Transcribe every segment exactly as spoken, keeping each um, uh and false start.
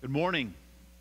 Good morning.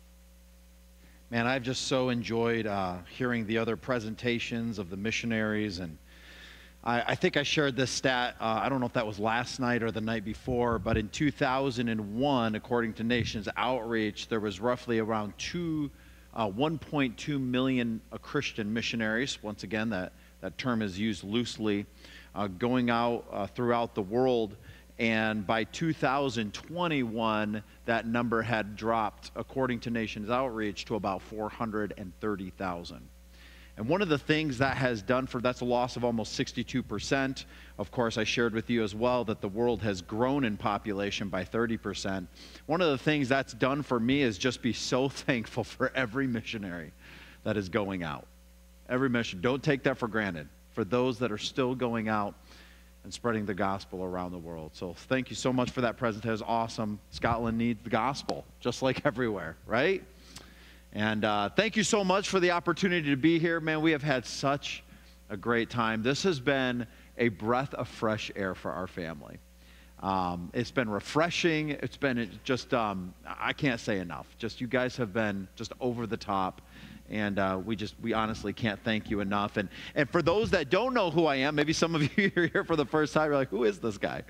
Man, I've just so enjoyed uh, hearing the other presentations of the missionaries, and I, I think I shared this stat, uh, I don't know if that was last night or the night before, but in two thousand one, according to Nations Outreach, there was roughly around two, uh, one point two million uh, Christian missionaries. Once again, that, that term is used loosely, uh, going out uh, throughout the world. And by two thousand twenty-one, that number had dropped, according to Nations Outreach, to about four hundred thirty thousand. And one of the things that has done for, that's a loss of almost sixty-two percent. Of course, I shared with you as well that the world has grown in population by thirty percent. One of the things that's done for me is just be so thankful for every missionary that is going out. Every mission. Don't take that for granted. For those that are still going out and spreading the gospel around the world. So thank you so much for that presentation. It was awesome. Scotland needs the gospel, just like everywhere, right? And uh, thank you so much for the opportunity to be here. Man, we have had such a great time. This has been a breath of fresh air for our family. Um, it's been refreshing. It's been just, um, I can't say enough. Just you guys have been just over the top. And uh, we just, we honestly can't thank you enough. And, and for those that don't know who I am, maybe some of you are here for the first time, you're like, who is this guy?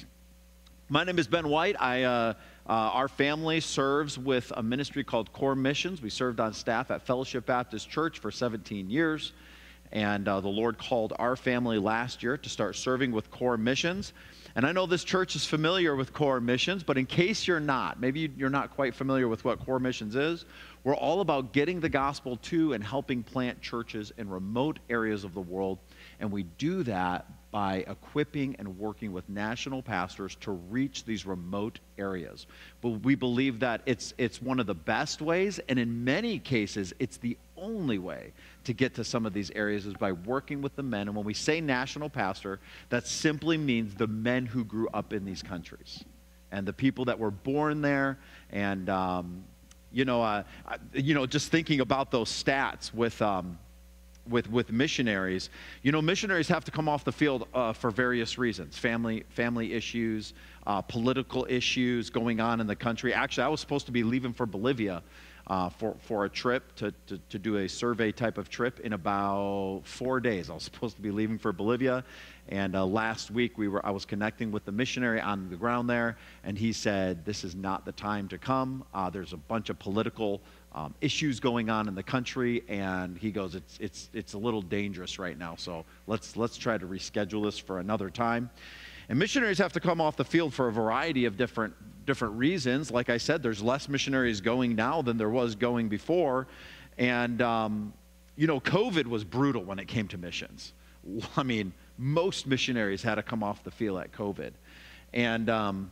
My name is Ben White. I, uh, uh, our family serves with a ministry called Core Missions. We served on staff at Fellowship Baptist Church for seventeen years. And uh, the Lord called our family last year to start serving with Core Missions. And I know this church is familiar with Core Missions, but in case you're not, maybe you're not quite familiar with what Core Missions is, we're all about getting the gospel to and helping plant churches in remote areas of the world. And we do that by equipping and working with national pastors to reach these remote areas. But we believe that it's, it's one of the best ways, and in many cases, it's the only way to get to some of these areas is by working with the men. And when we say national pastor, that simply means the men who grew up in these countries and the people that were born there. And, um, you know, uh, you know, just thinking about those stats with, um, with, with missionaries, you know, missionaries have to come off the field uh, for various reasons, family, family issues, uh, political issues going on in the country. Actually, I was supposed to be leaving for Bolivia Uh, for, for a trip, to, to, to do a survey type of trip in about four days. I was supposed to be leaving for Bolivia, and uh, last week we were, I was connecting with the missionary on the ground there, and he said, this is not the time to come. Uh, there's a bunch of political um, issues going on in the country, and he goes, it's, it's, it's a little dangerous right now, so let's, let's try to reschedule this for another time. And missionaries have to come off the field for a variety of different different reasons. Like I said, there's less missionaries going now than there was going before. And, um, you know, COVID was brutal when it came to missions. I mean, most missionaries had to come off the field at COVID. And um,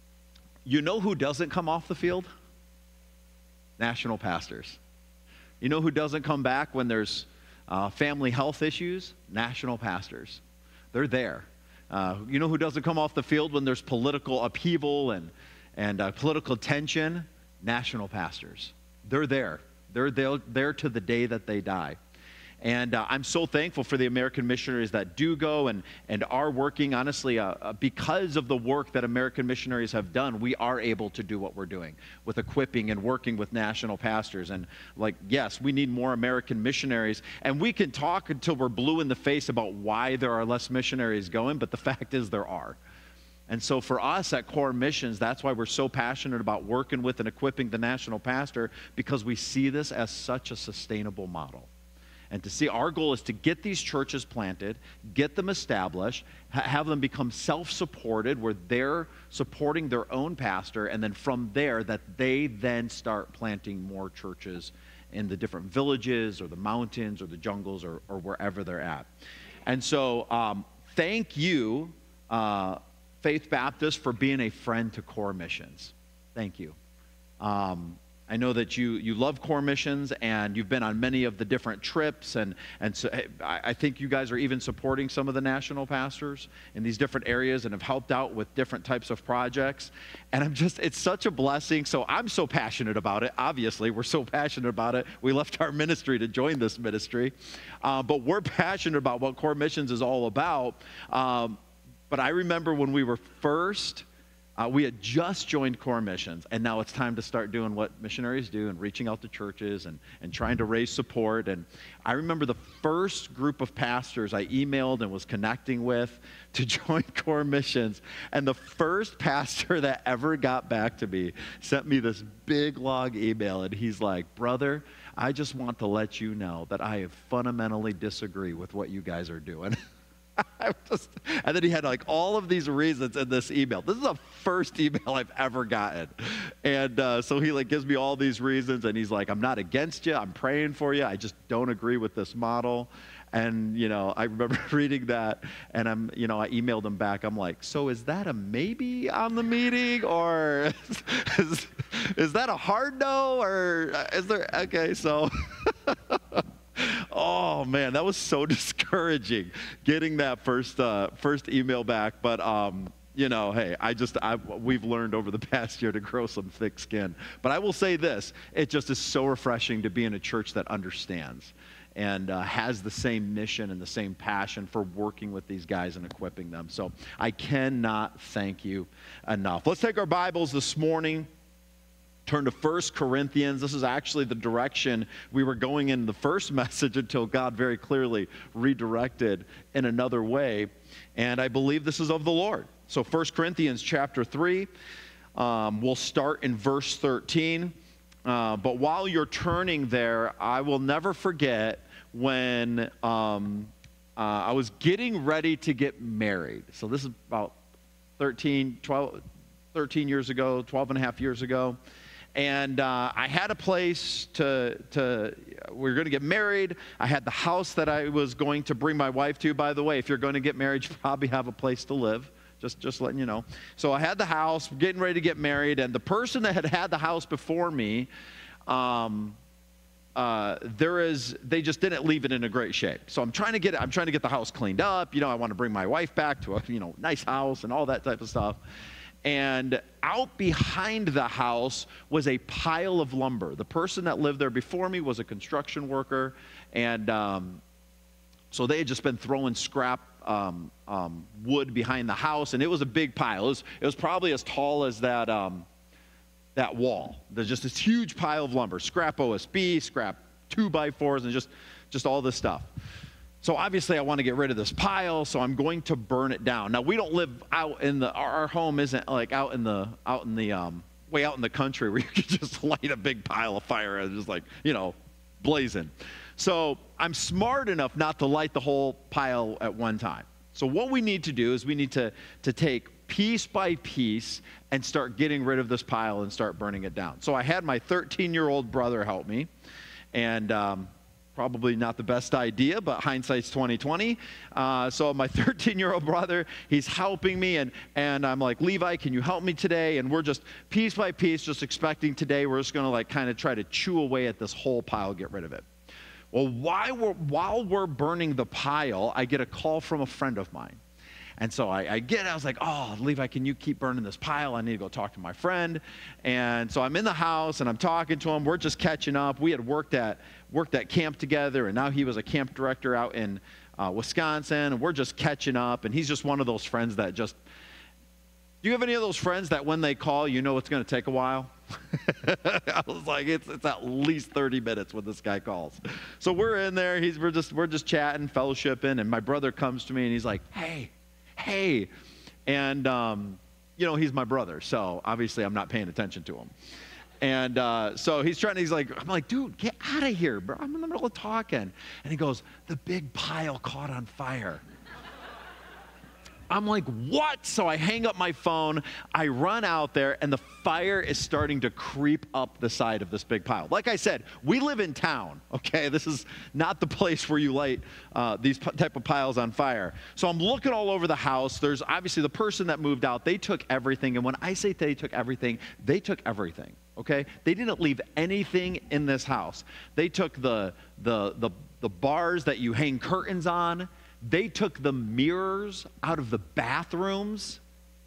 you know who doesn't come off the field? National pastors. You know who doesn't come back when there's uh, family health issues? National pastors. They're there. Uh, you know who doesn't come off the field when there's political upheaval and, and uh, political tension? National pastors. They're there. They're, they're there to the day that they die. And uh, I'm so thankful for the American missionaries that do go and, and are working. Honestly, uh, uh, because of the work that American missionaries have done, we are able to do what we're doing with equipping and working with national pastors. And like, yes, we need more American missionaries. And we can talk until we're blue in the face about why there are less missionaries going, but the fact is there are. And so for us at Core Missions, that's why we're so passionate about working with and equipping the national pastor, because we see this as such a sustainable model. And to see, our goal is to get these churches planted, get them established, ha have them become self-supported, where they're supporting their own pastor, and then from there, that they then start planting more churches in the different villages or the mountains or the jungles or, or wherever they're at. And so um, thank you, uh, Faith Baptist, for being a friend to Core Missions. Thank you. Um, I know that you, you love Core Missions, and you've been on many of the different trips, and, and so I, I think you guys are even supporting some of the national pastors in these different areas and have helped out with different types of projects. And I'm just, it's such a blessing. So I'm so passionate about it. Obviously, we're so passionate about it. We left our ministry to join this ministry. Uh, but we're passionate about what Core Missions is all about. Um, but I remember when we were first Uh, we had just joined Core Missions, and now it's time to start doing what missionaries do and reaching out to churches and, and trying to raise support. And I remember the first group of pastors I emailed and was connecting with to join Core Missions, and the first pastor that ever got back to me sent me this big, long email, and he's like, brother, I just want to let you know that I fundamentally disagree with what you guys are doing. I just, and then he had like all of these reasons in this email. This is the first email I've ever gotten. And uh, so he like gives me all these reasons, and he's like, I'm not against you. I'm praying for you. I just don't agree with this model. And, you know, I remember reading that, and I'm, you know, I emailed him back. I'm like, so is that a maybe on the meeting, or is, is that a hard no, or is there, okay, so. Oh, man, that was so discouraging, getting that first uh, first email back. But, um, you know, hey, I just, I, we've learned over the past year to grow some thick skin. But I will say this, it just is so refreshing to be in a church that understands and uh, has the same mission and the same passion for working with these guys and equipping them. So I cannot thank you enough. Let's take our Bibles this morning. Turn to First Corinthians. This is actually the direction we were going in the first message until God very clearly redirected in another way. And I believe this is of the Lord. So First Corinthians chapter three, um, we'll start in verse thirteen. Uh, but while you're turning there, I will never forget when um, uh, I was getting ready to get married. So this is about thirteen, twelve, thirteen years ago, twelve and a half years ago. And uh, I had a place to, to, we were going to get married. I had the house that I was going to bring my wife to. By the way, if you're going to get married, you probably have a place to live. Just, just letting you know. So I had the house, getting ready to get married. And the person that had had the house before me, um, uh, there is, they just didn't leave it in a great shape. So I'm trying to get it, I'm trying to get the house cleaned up. You know, I want to bring my wife back to a, you know, nice house and all that type of stuff. And out behind the house was a pile of lumber. The person that lived there before me was a construction worker, and um, so they had just been throwing scrap um, um, wood behind the house, and it was a big pile. It was, it was probably as tall as that, um, that wall. There's just this huge pile of lumber, scrap O S B, scrap two by fours, and just, just all this stuff. So obviously I want to get rid of this pile, so I'm going to burn it down. Now we don't live out in the, our, our home isn't like out in the, out in the, um, way out in the country where you can just light a big pile of fire and just like, you know, blazing. So I'm smart enough not to light the whole pile at one time. So what we need to do is we need to, to take piece by piece and start getting rid of this pile and start burning it down. So I had my thirteen-year-old brother help me, and um, probably not the best idea, but hindsight's twenty twenty. Uh, so my thirteen-year-old brother, he's helping me, and, and I'm like, Levi, can you help me today? And we're just piece by piece, just expecting today we're just going to like kind of try to chew away at this whole pile, get rid of it. Well, while we're, while we're burning the pile, I get a call from a friend of mine. And so I, I get, I was like, oh, Levi, can you keep burning this pile? I need to go talk to my friend. And so I'm in the house and I'm talking to him. We're just catching up. We had worked at worked at camp together, and now he was a camp director out in uh, Wisconsin. And we're just catching up. And he's just one of those friends that just, do you have any of those friends that when they call, you know it's going to take a while? I was like, it's it's at least thirty minutes when this guy calls. So we're in there. He's we're just we're just chatting, fellowshipping, and my brother comes to me and he's like, hey. Hey, and, um, you know, he's my brother, so obviously I'm not paying attention to him. And uh, so he's trying to, he's like, I'm like, dude, get out of here, bro. I'm in the middle of talking. And he goes, the big pile caught on fire. I'm like, what? So I hang up my phone, I run out there, and the fire is starting to creep up the side of this big pile. Like I said, we live in town, okay? This is not the place where you light uh, these type of piles on fire. So I'm looking all over the house. There's obviously the person that moved out. They took everything, and when I say they took everything, they took everything, okay? They didn't leave anything in this house. They took the, the, the, the bars that you hang curtains on. They took the mirrors out of the bathrooms.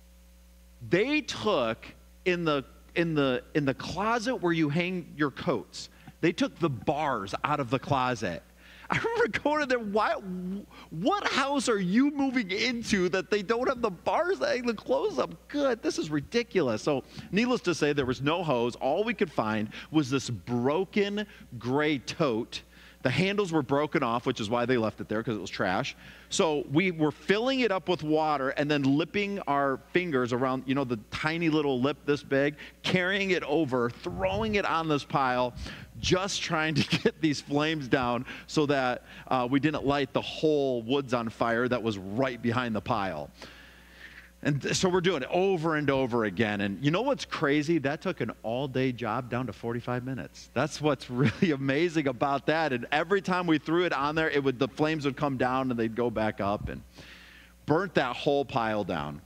They took in the in the in the closet where you hang your coats. They took the bars out of the closet. I remember going in there, why, what house are you moving into that they don't have the bars that hang the clothes up? Good, this is ridiculous. So needless to say, there was no hose. All we could find was this broken gray tote. The handles were broken off, which is why they left it there, because it was trash. So we were filling it up with water and then lipping our fingers around, you know, the tiny little lip this big, carrying it over, throwing it on this pile, just trying to get these flames down so that uh, we didn't light the whole woods on fire that was right behind the pile. And so we're doing it over and over again. And you know what's crazy? That took an all-day job down to forty-five minutes. That's what's really amazing about that. And every time we threw it on there, it would the flames would come down and they'd go back up and burnt that whole pile down.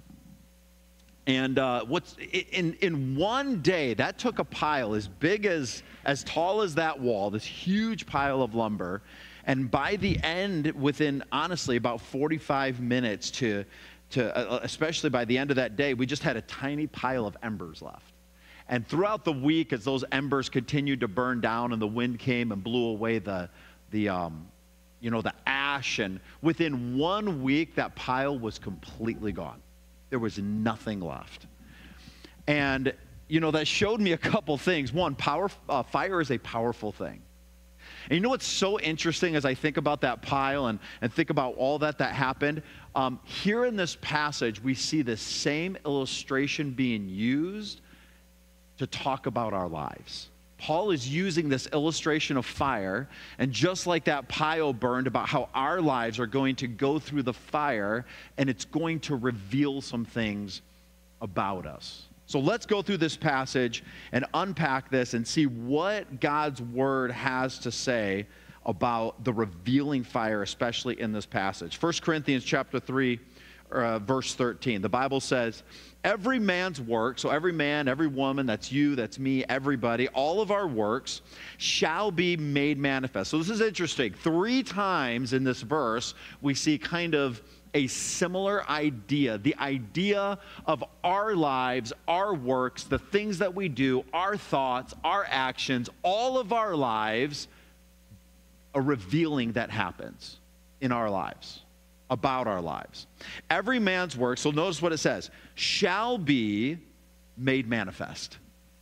And uh, what's in in one day, that took a pile as big as as tall as that wall, this huge pile of lumber. And by the end, within honestly about forty-five minutes to To, uh, especially by the end of that day, we just had a tiny pile of embers left. And throughout the week, as those embers continued to burn down and the wind came and blew away the, the um, you know, the ash, and within one week, that pile was completely gone. There was nothing left. And, you know, that showed me a couple things. One, power, uh, fire is a powerful thing. And you know what's so interesting as I think about that pile and, and think about all that that happened? Um, here in this passage, we see the same illustration being used to talk about our lives. Paul is using this illustration of fire, and just like that pile burned, about how our lives are going to go through the fire, and it's going to reveal some things about us. So let's go through this passage and unpack this and see what God's word has to say about the revealing fire, especially in this passage. First Corinthians chapter three, uh, verse thirteen. The Bible says, every man's work, so every man, every woman, that's you, that's me, everybody, all of our works shall be made manifest. So this is interesting. Three times in this verse, we see kind of a similar idea, the idea of our lives, our works, the things that we do, our thoughts, our actions, all of our lives, a revealing that happens in our lives, about our lives. Every man's work, so notice what it says, shall be made manifest.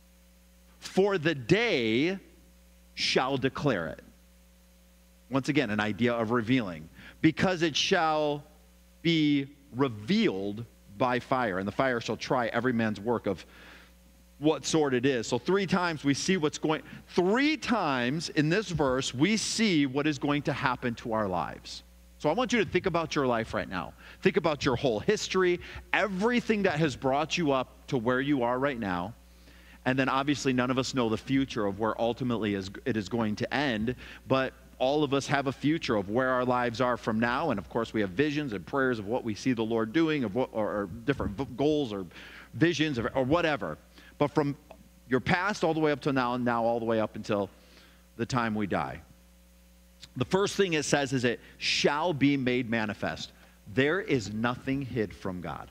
For the day shall declare it. Once again, an idea of revealing. Because it shall be revealed by fire, and the fire shall try every man's work of what sort it is. So three times we see what's going, three times in this verse, we see what is going to happen to our lives. So I want you to think about your life right now. Think about your whole history, everything that has brought you up to where you are right now. And then obviously none of us know the future of where ultimately is, it is going to end, but all of us have a future of where our lives are from now, and of course we have visions and prayers of what we see the Lord doing, of what, or, or different goals or visions or, or whatever. But from your past all the way up to now, and now all the way up until the time we die. The first thing it says is it shall be made manifest. There is nothing hid from God.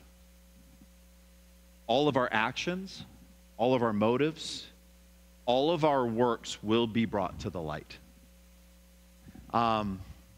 All of our actions, all of our motives, all of our works will be brought to the light. Um,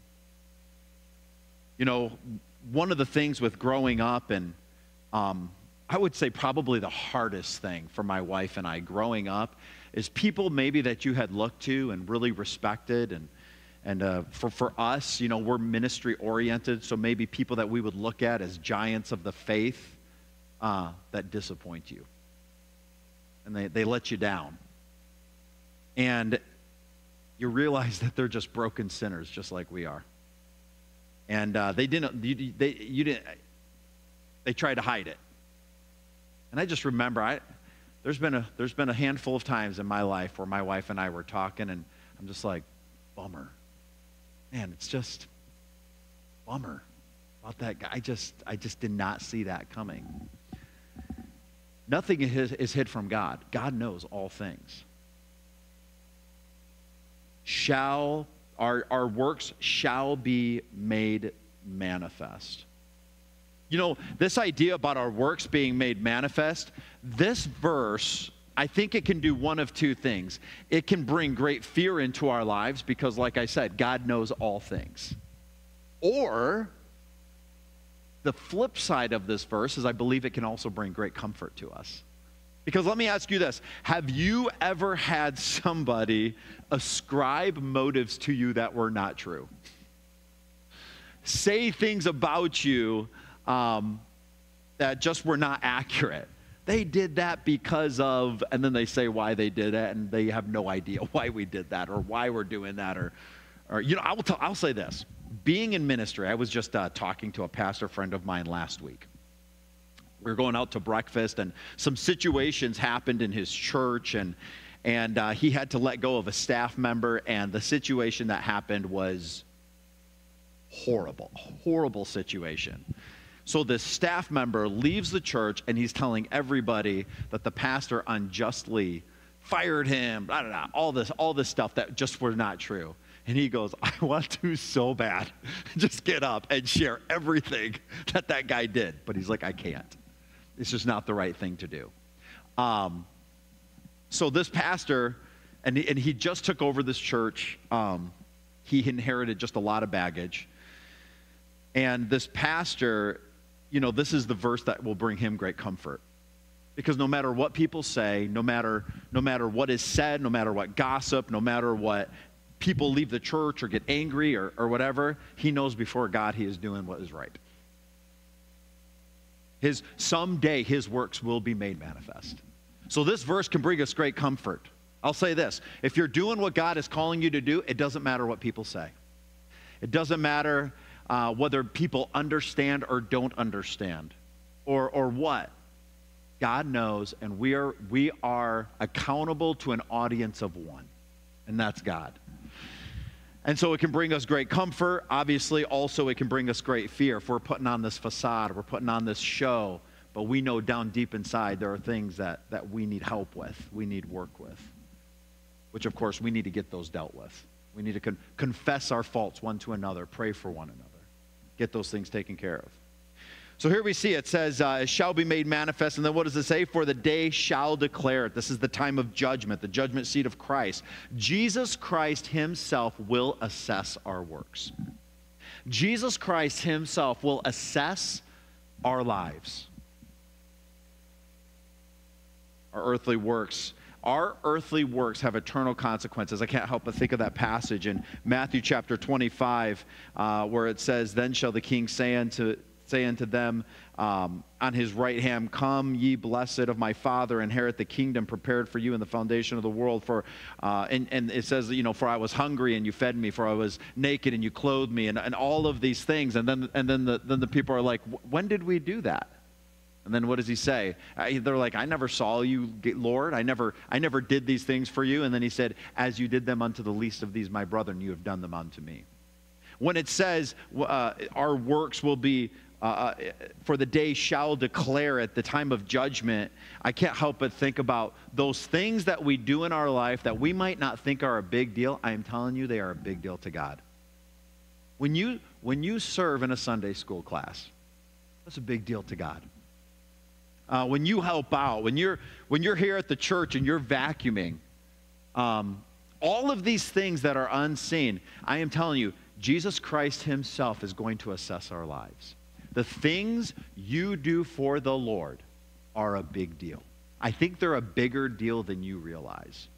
you know, one of the things with growing up, and um, I would say probably the hardest thing for my wife and I growing up, is people maybe that you had looked to and really respected. And, and uh, for, for us, you know, we're ministry oriented, so maybe people that we would look at as giants of the faith uh, that disappoint you. And they, they let you down. And you realize that they're just broken sinners, just like we are. And uh, they didn't, you, they, you didn't, they tried to hide it. And I just remember, I, there's been a, there's been a handful of times in my life where my wife and I were talking, and I'm just like, bummer. Man, it's just bummer about that guy. I just, I just did not see that coming. Nothing is, is hid from God. God knows all things. Shall, our, our works shall be made manifest. You know, this idea about our works being made manifest, this verse I think it can do one of two things. It can bring great fear into our lives because, like I said, God knows all things. Or the flip side of this verse is I believe it can also bring great comfort to us. Because let me ask you this. Have you ever had somebody ascribe motives to you that were not true? Say things about you um, that just were not accurate. They did that because of, and then they say why they did it, and they have no idea why we did that or why we're doing that. Or, or you know, I will tell, I'll say this. Being in ministry, I was just uh, talking to a pastor friend of mine last week. We were going out to breakfast, and some situations happened in his church, and and uh, he had to let go of a staff member, and the situation that happened was horrible, horrible situation. So this staff member leaves the church, and he's telling everybody that the pastor unjustly fired him, blah, blah, blah, all this, all this stuff that just were not true. And he goes, I want to so bad just get up and share everything that that guy did. But he's like, I can't. It's just not the right thing to do. Um, so this pastor, and he, and he just took over this church. Um, he inherited just a lot of baggage. And this pastor, you know, this is the verse that will bring him great comfort. Because no matter what people say, no matter, no matter what is said, no matter what gossip, no matter what people leave the church or get angry or, or whatever, he knows before God he is doing what is right. His, someday his works will be made manifest. So this verse can bring us great comfort. I'll say this. If you're doing what God is calling you to do, it doesn't matter what people say. It doesn't matter uh, whether people understand or don't understand or, or what. God knows, and we are, we are accountable to an audience of one, and that's God. And so it can bring us great comfort. Obviously, also it can bring us great fear. If we're putting on this facade, we're putting on this show, but we know down deep inside there are things that, that we need help with, we need work with, which, of course, we need to get those dealt with. We need to con- confess our faults one to another, pray for one another, get those things taken care of. So here we see it says, uh, it shall be made manifest. And then what does it say? For the day shall declare it. This is the time of judgment, the judgment seat of Christ. Jesus Christ himself will assess our works. Jesus Christ himself will assess our lives, our earthly works. Our earthly works have eternal consequences. I can't help but think of that passage in Matthew chapter twenty-five, uh, where it says, then shall the king say unto say unto them um, on his right hand, come ye blessed of my Father, inherit the kingdom prepared for you in the foundation of the world. For uh, and, and it says, you know, for I was hungry and you fed me, for I was naked and you clothed me, and, and all of these things. And then and then the then the people are like, when did we do that? And then what does he say? Uh, they're like, I never saw you, Lord. I never I never did these things for you. And then he said, as you did them unto the least of these, my brethren, you have done them unto me. When it says uh, our works will be Uh, for the day shall declare at the time of judgment, I can't help but think about those things that we do in our life that we might not think are a big deal. I am telling you, they are a big deal to God. When you, when you serve in a Sunday school class, that's a big deal to God. Uh, when you help out, when you're, when you're here at the church and you're vacuuming, um, all of these things that are unseen, I am telling you, Jesus Christ himself is going to assess our lives. The things you do for the Lord are a big deal. I think they're a bigger deal than you realize.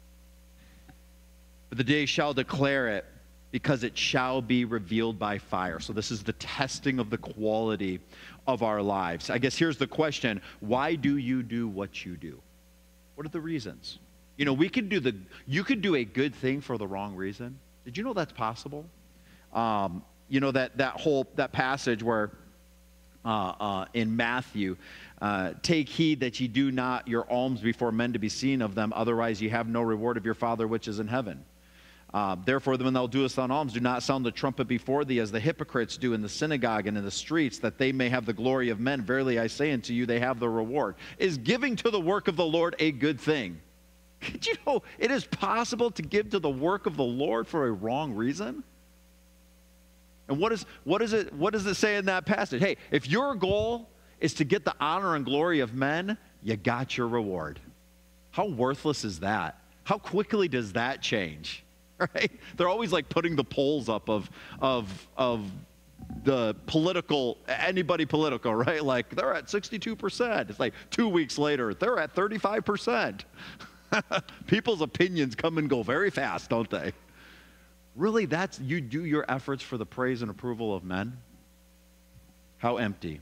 But the day shall declare it, because it shall be revealed by fire. So this is the testing of the quality of our lives. I guess here's the question. Why do you do what you do? What are the reasons? You know, we could do the, you could do a good thing for the wrong reason. Did you know that's possible? Um, you know, that, that whole, that passage where Uh, uh, in Matthew, uh, take heed that ye do not your alms before men to be seen of them, otherwise ye have no reward of your Father which is in heaven. Uh, Therefore, when thou doest thine alms, do not sound the trumpet before thee, as the hypocrites do in the synagogue and in the streets, that they may have the glory of men. Verily I say unto you, they have the reward. Is giving to the work of the Lord a good thing? Did you know it is possible to give to the work of the Lord for a wrong reason? And what is, what is it, what does it say in that passage? Hey, if your goal is to get the honor and glory of men, you got your reward. How worthless is that? How quickly does that change? Right? They're always like putting the polls up of of of the political, anybody political, right? Like they're at sixty-two percent. It's like two weeks later, they're at thirty-five percent. People's opinions come and go very fast, don't they? Really, that's, you do your efforts for the praise and approval of men? How empty.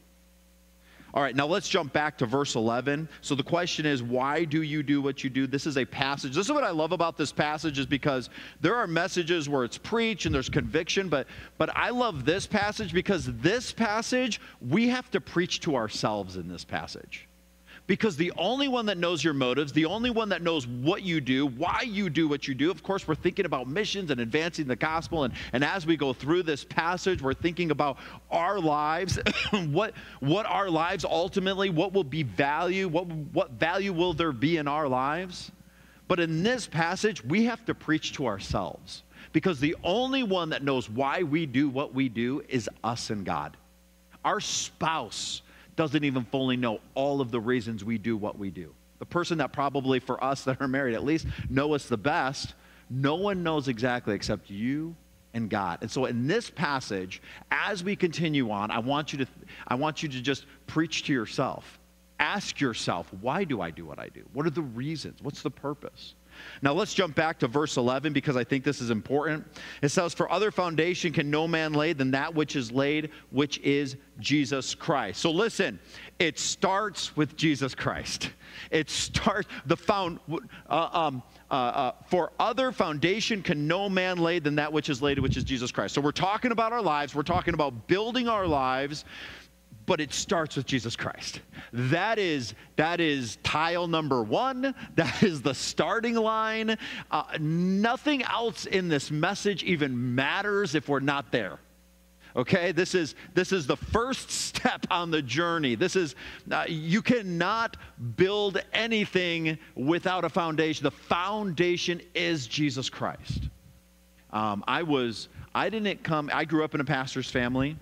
All right, now let's jump back to verse eleven. So the question is, why do you do what you do? This is a passage. This is what I love about this passage, is because there are messages where it's preached and there's conviction, but, but I love this passage because this passage, we have to preach to ourselves in this passage. Because the only one that knows your motives, the only one that knows what you do, why you do what you do, of course, we're thinking about missions and advancing the gospel. And, and as we go through this passage, we're thinking about our lives, what, what our lives ultimately, what will be value, what, what value will there be in our lives? But in this passage, we have to preach to ourselves. Because the only one that knows why we do what we do is us and God. Our spouse doesn't even fully know all of the reasons we do what we do. The person that probably, for us that are married at least, know us the best, no one knows exactly except you and God. And so in this passage, as we continue on, I want you to, I want you to just preach to yourself. Ask yourself, why do I do what I do? What are the reasons? What's the purpose? Now let's jump back to verse eleven because I think this is important. It says, for other foundation can no man lay than that which is laid, which is Jesus Christ. So listen, it starts with Jesus Christ. It starts, the found, uh, um, uh, uh, for other foundation can no man lay than that which is laid, which is Jesus Christ. So we're talking about our lives. We're talking about building our lives. But it starts with Jesus Christ. That is, that is tile number one. That is the starting line. Uh, nothing else in this message even matters if we're not there. Okay, this is, this is the first step on the journey. This is, uh, you cannot build anything without a foundation. The foundation is Jesus Christ. Um, I was, I didn't come, I grew up in a pastor's family.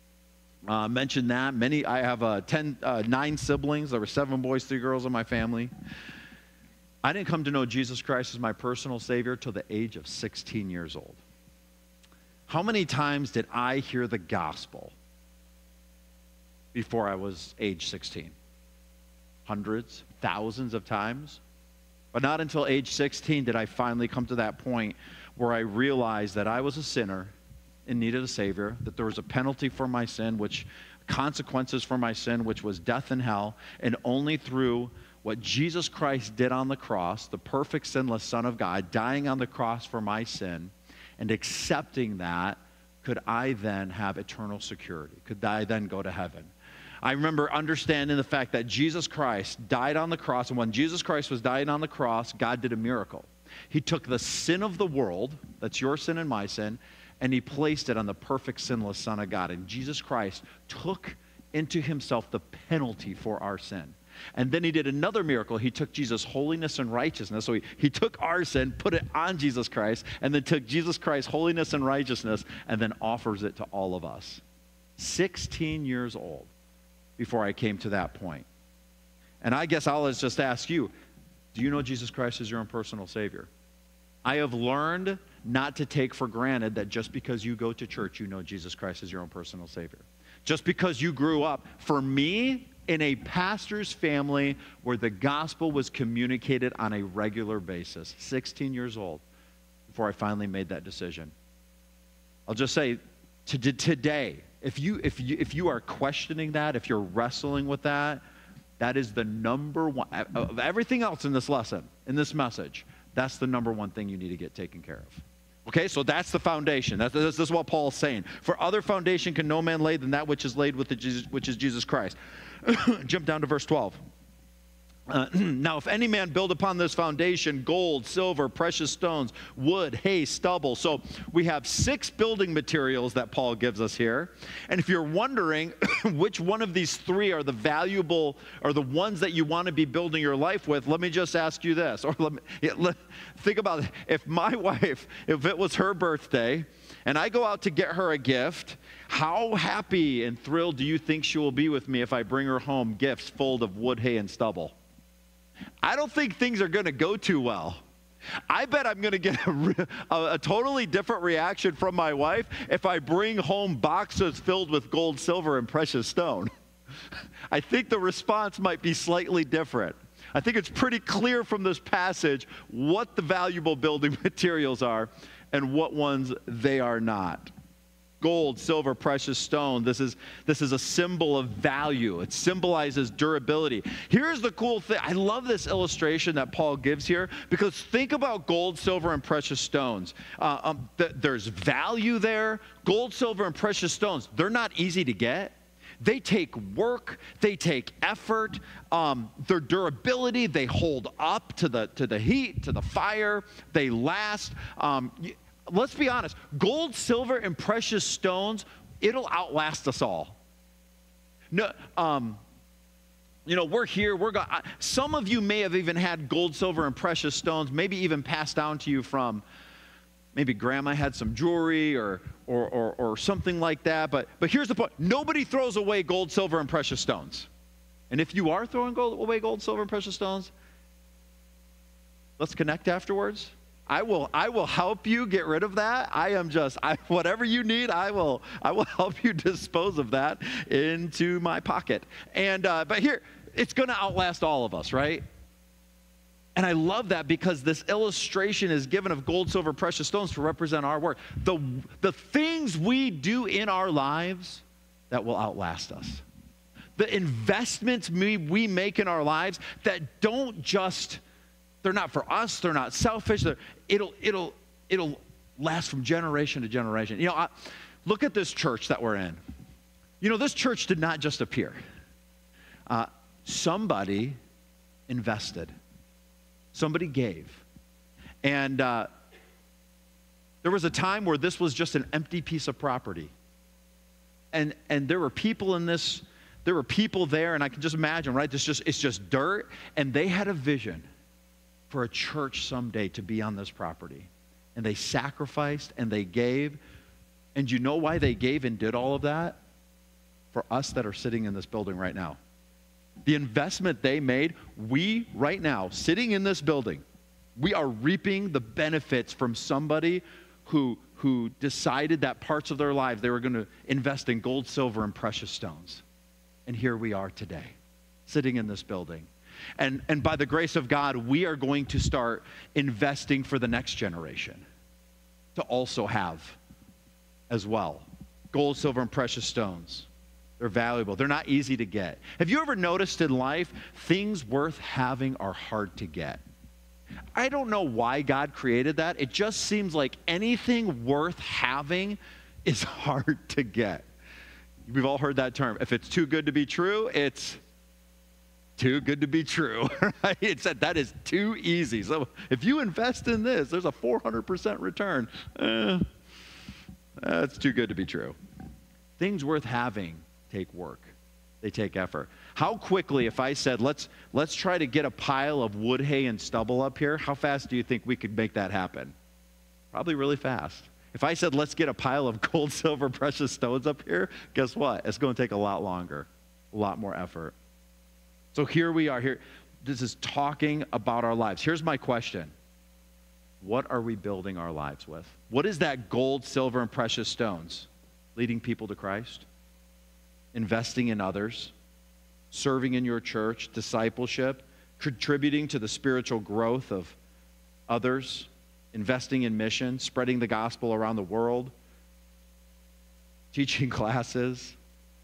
Uh, mentioned that. Many, I have uh, ten, uh, nine siblings. There were seven boys, three girls in my family. I didn't come to know Jesus Christ as my personal Savior till the age of sixteen years old. How many times did I hear the gospel before I was age sixteen? Hundreds, thousands of times. But not until age sixteen did I finally come to that point where I realized that I was a sinner in need of a Savior, that there was a penalty for my sin, which consequences for my sin, which was death and hell, and only through what Jesus Christ did on the cross, the perfect sinless Son of God, dying on the cross for my sin, and accepting that, could I then have eternal security? Could I then go to heaven? I remember understanding the fact that Jesus Christ died on the cross, and when Jesus Christ was dying on the cross, God did a miracle. He took the sin of the world, that's your sin and my sin, and he placed it on the perfect sinless Son of God. And Jesus Christ took into himself the penalty for our sin. And then he did another miracle. He took Jesus' holiness and righteousness. So he, he took our sin, put it on Jesus Christ, and then took Jesus Christ's holiness and righteousness, and then offers it to all of us. sixteen years old before I came to that point. And I guess I'll just ask you, do you know Jesus Christ as your own personal Savior? I have learned not to take for granted that just because you go to church, you know Jesus Christ as your own personal Savior. Just because you grew up, for me, in a pastor's family where the gospel was communicated on a regular basis, sixteen years old, before I finally made that decision. I'll just say, to, to, today, if you, if, you, if you are questioning that, if you're wrestling with that, that is the number one, of everything else in this lesson, in this message, that's the number one thing you need to get taken care of. Okay, so that's the foundation. That's, this is what Paul is saying. For other foundation can no man lay than that which is laid with the Jesus, which is Jesus Christ. Jump down to verse twelve. Uh, now, if any man build upon this foundation gold, silver, precious stones, wood, hay, stubble. So we have six building materials that Paul gives us here. And if you're wondering which one of these three are the valuable or the ones that you want to be building your life with, let me just ask you this. Or let me, yeah, let, think about it. If my wife, if it was her birthday, and I go out to get her a gift, how happy and thrilled do you think she will be with me if I bring her home gifts full of wood, hay, and stubble? I don't think things are going to go too well. I bet I'm going to get a, a, a totally different reaction from my wife if I bring home boxes filled with gold, silver, and precious stone. I think the response might be slightly different. I think it's pretty clear from this passage what the valuable building materials are and what ones they are not. Gold, silver, precious stone. This is, this is a symbol of value. It symbolizes durability. Here's the cool thing. I love this illustration that Paul gives here, because think about gold, silver, and precious stones. Uh, um, th- there's value there. Gold, silver, and precious stones, they're not easy to get. They take work, they take effort, um, their durability, they hold up to the, to the heat, to the fire, they last. Um, let's be honest, gold, silver, and precious stones, it'll outlast us all. No, um, you know, we're here, we're go- some of you may have even had gold, silver, and precious stones, maybe even passed down to you from maybe grandma had some jewelry or, or, or, or something like that. But, but here's the point. Nobody throws away gold, silver, and precious stones. And if you are throwing gold, away gold, silver, and precious stones, let's connect afterwards. I will, I will help you get rid of that. I am just, I, whatever you need, I will, I will help you dispose of that into my pocket. And, uh, but here, it's going to outlast all of us, right? And I love that because this illustration is given of gold, silver, precious stones to represent our work. The, the things we do in our lives that will outlast us. The investments we, we make in our lives that don't just, they're not for us, they're not selfish, they're, it'll, it'll, it'll last from generation to generation. You know, I, look at this church that we're in. You know, this church did not just appear. Uh, somebody invested. Somebody gave. And uh, there was a time where this was just an empty piece of property. And and there were people in this, there were people there, and I can just imagine, right? This just, it's just dirt. And they had a vision for a church someday to be on this property. And they sacrificed and they gave. And you know why they gave and did all of that? For us that are sitting in this building right now. The investment they made, we right now, sitting in this building, we are reaping the benefits from somebody who, who decided that parts of their lives they were going to invest in gold, silver, and precious stones. And here we are today, sitting in this building. And, and by the grace of God, we are going to start investing for the next generation to also have as well gold, silver, and precious stones. They're valuable. They're not easy to get. Have you ever noticed in life, things worth having are hard to get? I don't know why God created that. It just seems like anything worth having is hard to get. We've all heard that term. If it's too good to be true, it's too good to be true. Right? It's that, that is too easy. So if you invest in this, there's a four hundred percent return. Eh, that's too good to be true. Things worth having take work. They take effort. How quickly, if I said, let's, let's try to get a pile of wood, hay, and stubble up here, how fast do you think we could make that happen? Probably really fast. If I said, let's get a pile of gold, silver, precious stones up here, guess what? It's going to take a lot longer, a lot more effort. So here we are. Here, this is talking about our lives. Here's my question. What are we building our lives with? What is that gold, silver, and precious stones? Leading people to Christ? Investing in others, serving in your church, discipleship, contributing to the spiritual growth of others, investing in mission, spreading the gospel around the world, teaching classes.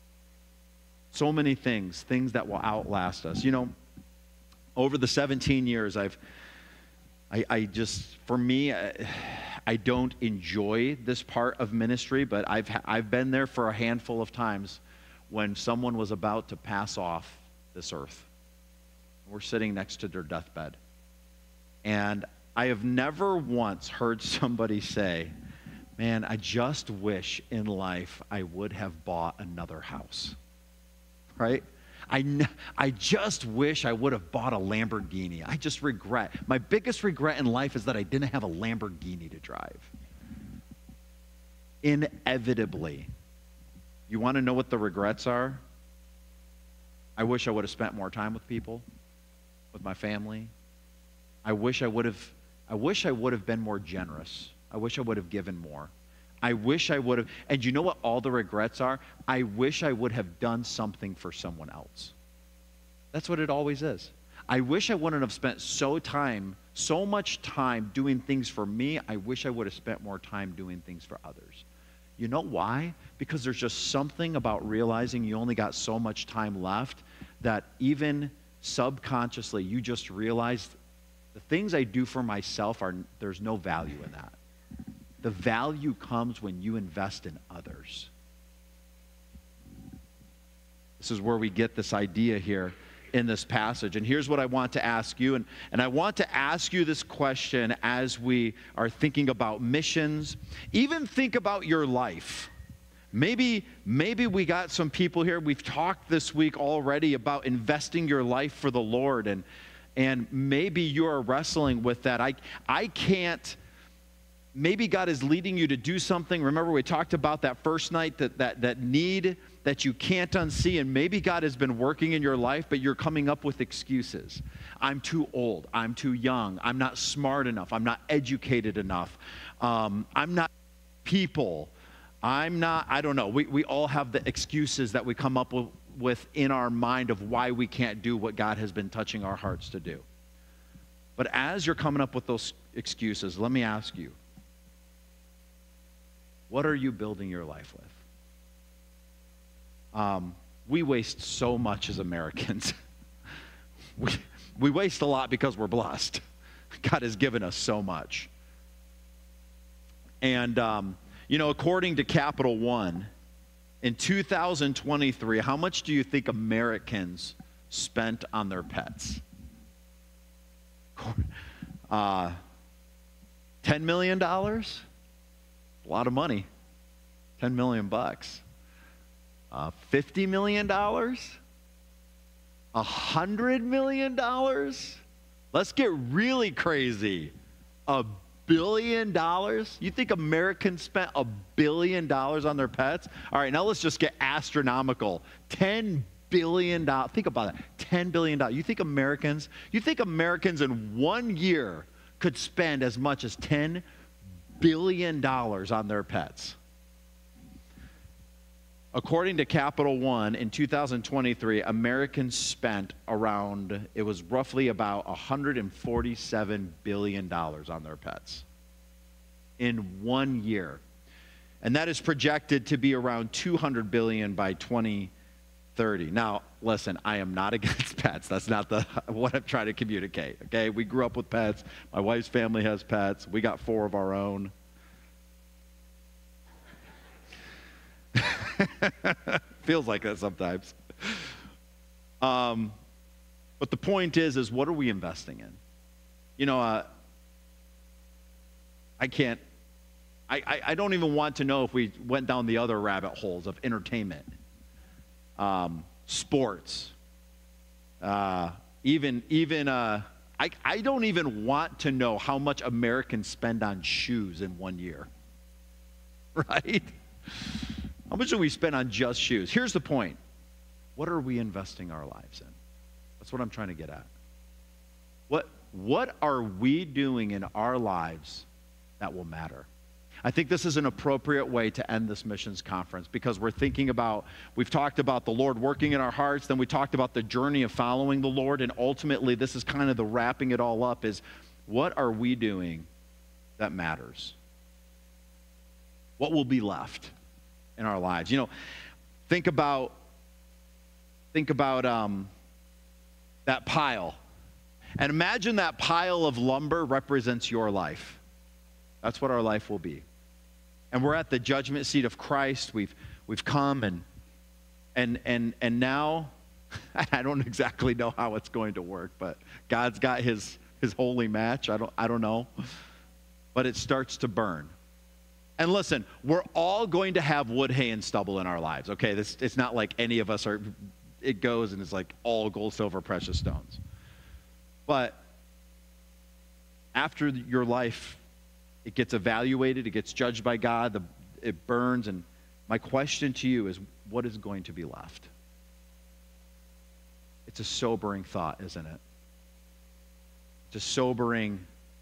So many things, things that will outlast us. You know, over the seventeen years, I've, I, I just, for me, I, I don't enjoy this part of ministry, but I've, I've been there for a handful of times when someone was about to pass off this earth. We're sitting next to their deathbed. And I have never once heard somebody say, man, I just wish in life I would have bought another house. Right? I, I just wish I would have bought a Lamborghini. I just regret. My biggest regret in life is that I didn't have a Lamborghini to drive. Inevitably. You want to know what the regrets are? I wish I would have spent more time with people. with my family. I wish I would have, I wish I would have been more generous. I wish I would have given more. I wish I would have, and you know what all the regrets are? I wish I would have done something for someone else. That's what it always is. I wish I wouldn't have spent so time, so much time doing things for me. I wish I would have spent more time doing things for others. You know why? Because there's just something about realizing you only got so much time left that even subconsciously you just realize the things I do for myself, are there's no value in that. The value comes when you invest in others. This is where we get this idea here in this passage. And here's what I want to ask you. And, and I want to ask you this question as we are thinking about missions. Even think about your life. Maybe, maybe we got some people here. We've talked this week already about investing your life for the Lord. And, and maybe you're wrestling with that. I, I can't, maybe God is leading you to do something. Remember we talked about that first night, that, that, that need that you can't unsee, and maybe God has been working in your life, but you're coming up with excuses. I'm too old. I'm too young. I'm not smart enough. I'm not educated enough. Um, I'm not people. I'm not, I don't know. We, we all have the excuses that we come up with, with in our mind of why we can't do what God has been touching our hearts to do. But as you're coming up with those excuses, let me ask you, what are you building your life with? Um, we waste so much as Americans. we, we waste a lot because we're blessed. God has given us so much. And, um, you know, according to Capital One, in two thousand twenty-three, how much do you think Americans spent on their pets? Uh, ten million dollars? A lot of money. ten million bucks. Uh, fifty million dollars? one hundred million dollars? Let's get really crazy. A billion dollars? You think Americans spent a billion dollars on their pets? All right, now let's just get astronomical. ten billion dollars. Think about that. ten billion dollars. You think Americans, you think Americans in one year could spend as much as ten billion dollars on their pets? According to Capital One, in two thousand twenty-three, Americans spent around, it was roughly about one hundred forty-seven billion dollars on their pets in one year. And that is projected to be around two hundred billion dollars by twenty thirty. Now, listen, I am not against pets. That's not the what I'm trying to communicate, okay? We grew up with pets. My wife's family has pets. We got four of our own. Feels like that sometimes. Um, but the point is, is what are we investing in? You know, uh, I can't, I, I, I don't even want to know if we went down the other rabbit holes of entertainment, um, sports, uh, even, even uh, I, I don't even want to know how much Americans spend on shoes in one year, right? How much do we spend on just shoes? Here's the point. What are we investing our lives in? That's what I'm trying to get at. What, what are we doing in our lives that will matter? I think this is an appropriate way to end this missions conference because we're thinking about, we've talked about the Lord working in our hearts, then we talked about the journey of following the Lord, and ultimately this is kind of the wrapping it all up is, what are we doing that matters? What will be left in our lives? You know, think about think about um, that pile, and imagine that pile of lumber represents your life. That's what our life will be. And we're at the judgment seat of Christ. We've we've come and and and and now I don't exactly know how it's going to work, but God's got his his holy match. I don't I don't know, but it starts to burn. And listen, we're all going to have wood, hay, and stubble in our lives, okay? This, it's not like any of us are, it goes and it's like all gold, silver, precious stones. But after your life, it gets evaluated, it gets judged by God, the, it burns, and my question to you is, what is going to be left? It's a sobering thought, isn't it? to sobering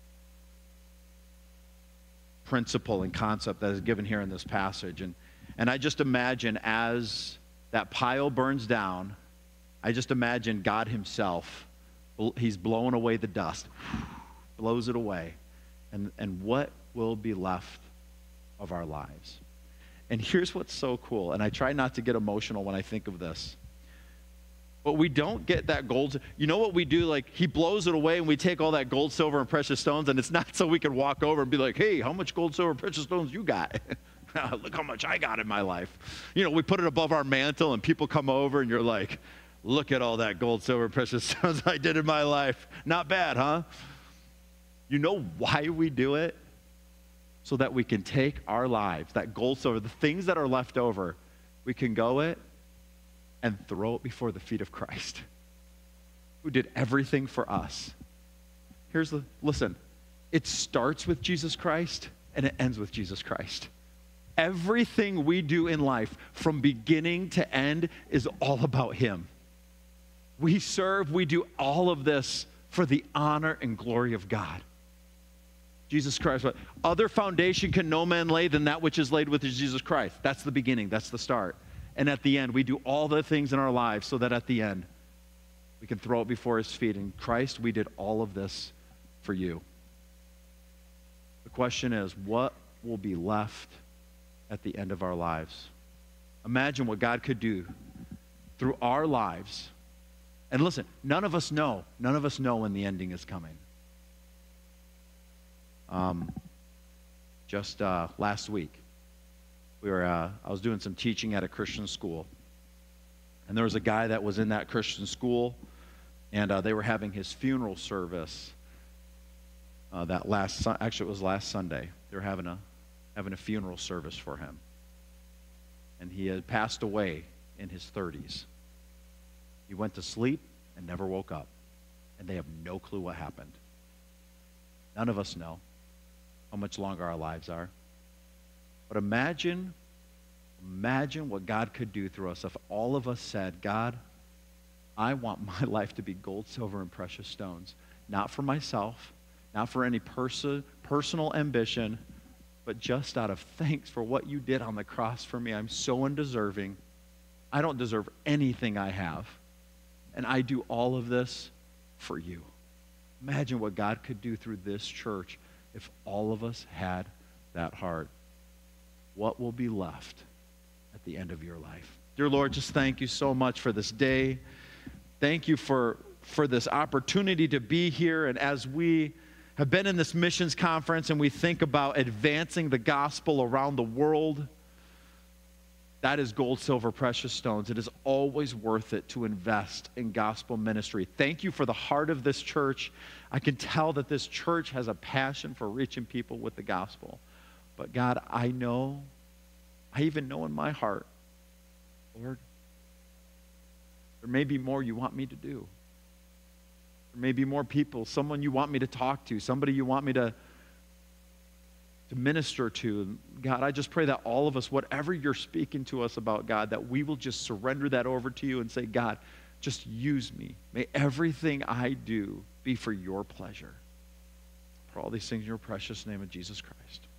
principle and concept that is given here in this passage. And, and I just imagine as that pile burns down, I just imagine God himself, he's blowing away the dust, blows it away. And, and what will be left of our lives? And here's what's so cool, and I try not to get emotional when I think of this. But we don't get that gold. You know what we do? Like, he blows it away, and we take all that gold, silver, and precious stones, and it's not so we can walk over and be like, hey, how much gold, silver, precious stones you got? Look how much I got in my life. You know, we put it above our mantle, and people come over, and you're like, look at all that gold, silver, precious stones I did in my life. Not bad, huh? You know why we do it? So that we can take our lives, that gold, silver, the things that are left over, we can go it and throw it before the feet of Christ, who did everything for us. Here's the, listen, it starts with Jesus Christ and it ends with Jesus Christ. Everything we do in life from beginning to end is all about him. We serve, we do all of this for the honor and glory of God. Jesus Christ. What other foundation can no man lay than that which is laid with Jesus Christ? That's the beginning. That's the start. And at the end, we do all the things in our lives so that at the end, we can throw it before his feet. In Christ, we did all of this for you. The question is, what will be left at the end of our lives? Imagine what God could do through our lives. And listen, none of us know. None of us know when the ending is coming. Um, just uh, last week, we were, uh, I was doing some teaching at a Christian school. And there was a guy that was in that Christian school, and uh, they were having his funeral service uh, that last, actually it was last Sunday. They were having a, having a funeral service for him. And he had passed away in his thirties. He went to sleep and never woke up. And they have no clue what happened. None of us know how much longer our lives are. But imagine, imagine what God could do through us if all of us said, God, I want my life to be gold, silver, and precious stones. Not for myself, not for any person, personal ambition, but just out of thanks for what you did on the cross for me. I'm so undeserving. I don't deserve anything I have. And I do all of this for you. Imagine what God could do through this church if all of us had that heart. What will be left at the end of your life? Dear Lord, just thank you so much for this day. Thank you for, for this opportunity to be here. And as we have been in this missions conference and we think about advancing the gospel around the world, that is gold, silver, precious stones. It is always worth it to invest in gospel ministry. Thank you for the heart of this church. I can tell that this church has a passion for reaching people with the gospel. But God, I know, I even know in my heart, Lord, there may be more you want me to do. There may be more people, someone you want me to talk to, somebody you want me to to minister to. God, I just pray that all of us, whatever you're speaking to us about, God, that we will just surrender that over to you and say, God, just use me. May everything I do be for your pleasure. For all these things in your precious name of Jesus Christ.